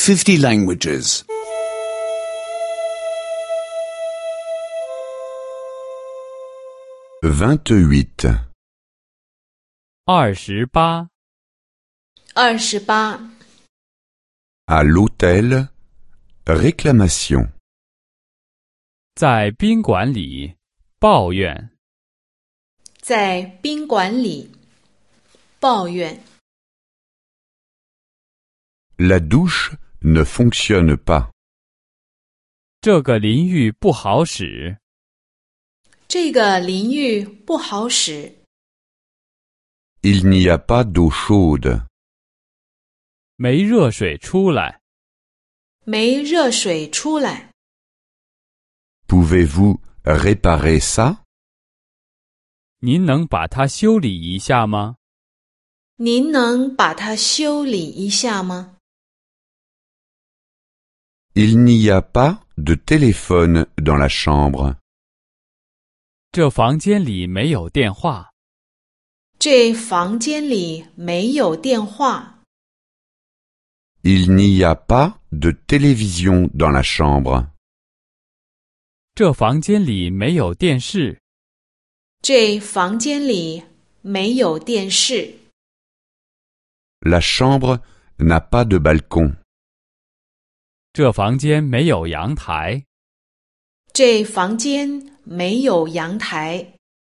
50 languages. 28. 28. 28. À l'hôtel, réclamation. 在宾馆里抱怨。 在宾馆里抱怨。 La douche ne fonctionne pas. 这个淋浴不好使。 这个淋浴不好使。 Il n'y a pas d'eau chaude. 没热水出来。 没热水出来。 Pouvez-vous réparer ça? 您能把它修理一下吗？ 您能把它修理一下吗？ Il n'y a pas de téléphone dans la chambre. 这房间里没有电话。 这房间里没有电话。 Il n'y a pas de télévision dans la chambre. 这房间里没有电视。 这房间里没有电视。 La chambre n'a pas de balcon. 这房间没有阳台。 这房间没有阳台。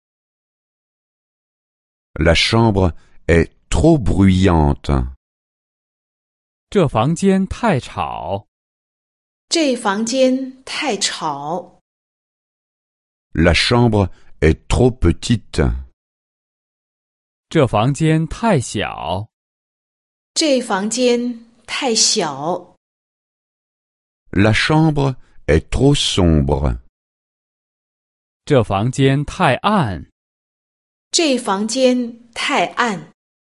La chambre est trop bruyante. 这房间太吵。 这房间太吵。 La chambre est trop petite. 这房间太小。 这房间太小。 La chambre est trop sombre. 这房间太暗。 这房间太暗。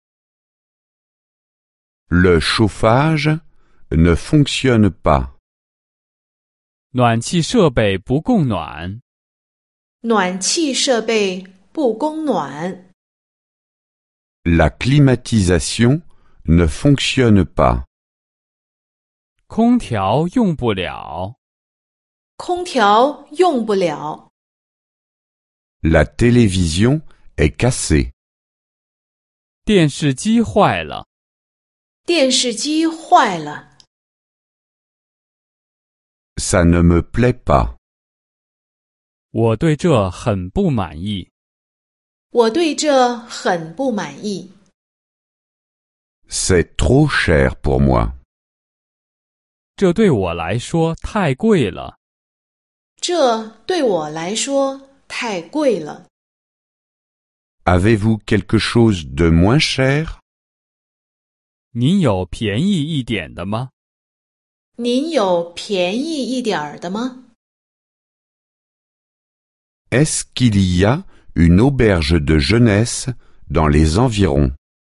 Le chauffage ne fonctionne pas. 暖气设备不供暖。 暖气设备不供暖。 La climatisation ne fonctionne pas. 空调用不了。 空调用不了。 La télévision est cassée. 电视机坏了。 电视机坏了。 Ça ne me plaît pas. 我对这很不满意。 我对这很不满意。 C'est trop cher pour moi. 这对我来说太贵了。 这对我来说太贵了。 Avez-vous quelque chose de moins cher? 您有便宜一点的吗？ 您有便宜一点儿的吗？ Est-ce qu'il y a une auberge de jeunesse dans les environs?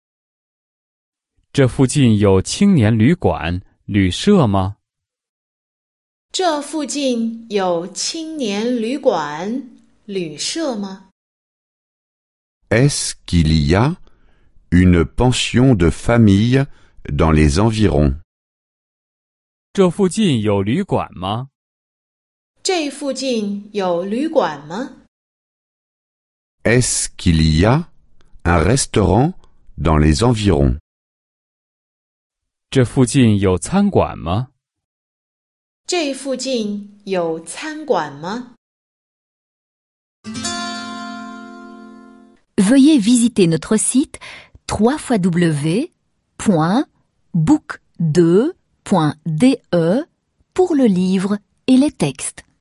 这附近有青年旅馆、旅社吗？ 这附近有青年旅馆、旅社吗？ Est-ce qu'il y a une pension de famille dans les environs? 这附近有旅馆吗？ 这附近有旅馆吗？ Est-ce qu'il y a un restaurant dans les environs? 这附近有餐馆吗？ 这附近有餐馆吗？ Veuillez visiter notre site www.book2.de pour le livre et les textes.